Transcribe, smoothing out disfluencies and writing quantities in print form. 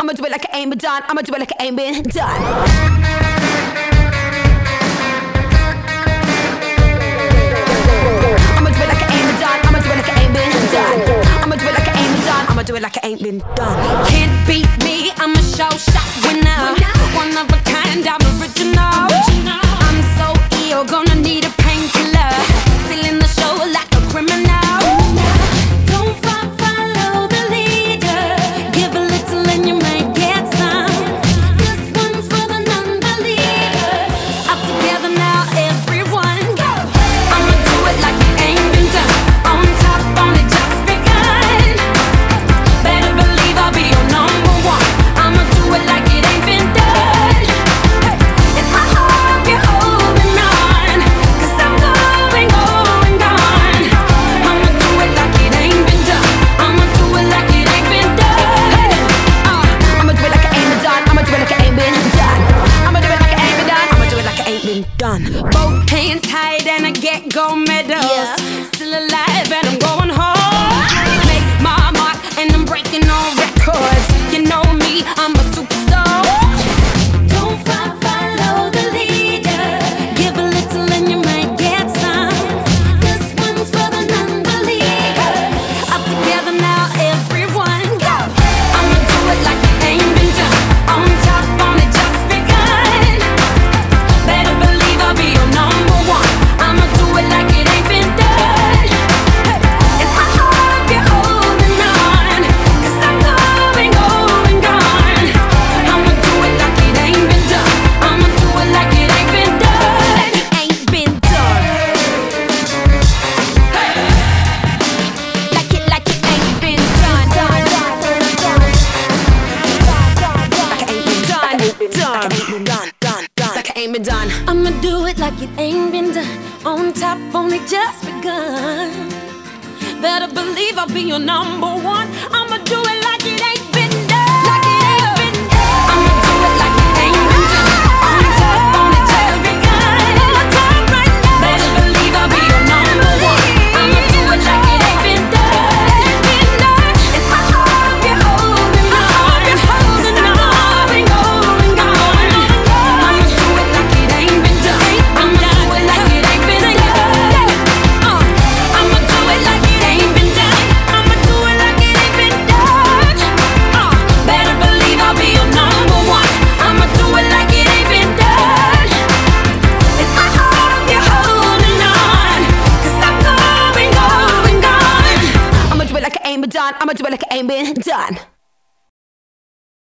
I'ma do it like it ain't been done. I'ma do it like it ain't been done. I'ma do it like it ain't been done. I'ma do it like it ain't been done. I'ma do it like it ain't been done. I'ma do it like it ain't been done. Can't beat me, I'm a show shot winner. One of a kind, I'm original. I'm so ill, gonna need a painkiller. Still in the show like a criminal. Don't follow the leader. Give a little and you might get some. This one's for the non-believer. Up together now, everyone. I'ma do it like it ain't been done. On top, only just begun. Better believe I'll be your number one. I'ma do it like it ain't been done. And I hope you're holding on, 'cause I'm going gone. I'ma do it like it ain't been done. I'ma do it like it ain't been done. I'ma do it like it ain't been done. I'ma do it like it ain't been done. I'ma do it like it ain't been done. I'ma do it like it ain't been done. Both hands tied and I get gold medals. Still alive and I'm going home. Make my mark and I'm breaking all records. You know me, I'm a superstar. Don't follow the leader. Give a little and you might get some. This one's for the non-believer. Up together now, everyone. I'ma do it like it ain't been done. On top, only just begun. Better believe I'll be your number one. I'ma do it like it ain't been done. And I hope you're holding on, 'cause I'm going gone. I'ma do it like it ain't been done. I'ma do it like it ain't been done. It ain't been done. Like it ain't been done. Like it ain't been done. Like it ain't been done. I'ma do it like it ain't been done. On top, only just begun. Better believe I'll be your number one. I'ma do it like it ain't been done. Like it ain't been done. I'ma do it like it ain't been done. On top, only just begun. On top right now. Better believe I'll be your number one. I'ma do it like it ain't been done. And I hope you're holding on, 'cause I'm going gone. I'ma do it like it ain't been done. I'ma do it like it ain't been done. I'ma do it like it ain't been done. I'ma do it like it ain't been done. Better believe I'll be your number one. I'ma do it like it ain't been done. And I hope you're holding on, 'cause I'm going gone. I'ma do it like it ain't been done. I'ma do it like it ain't been done.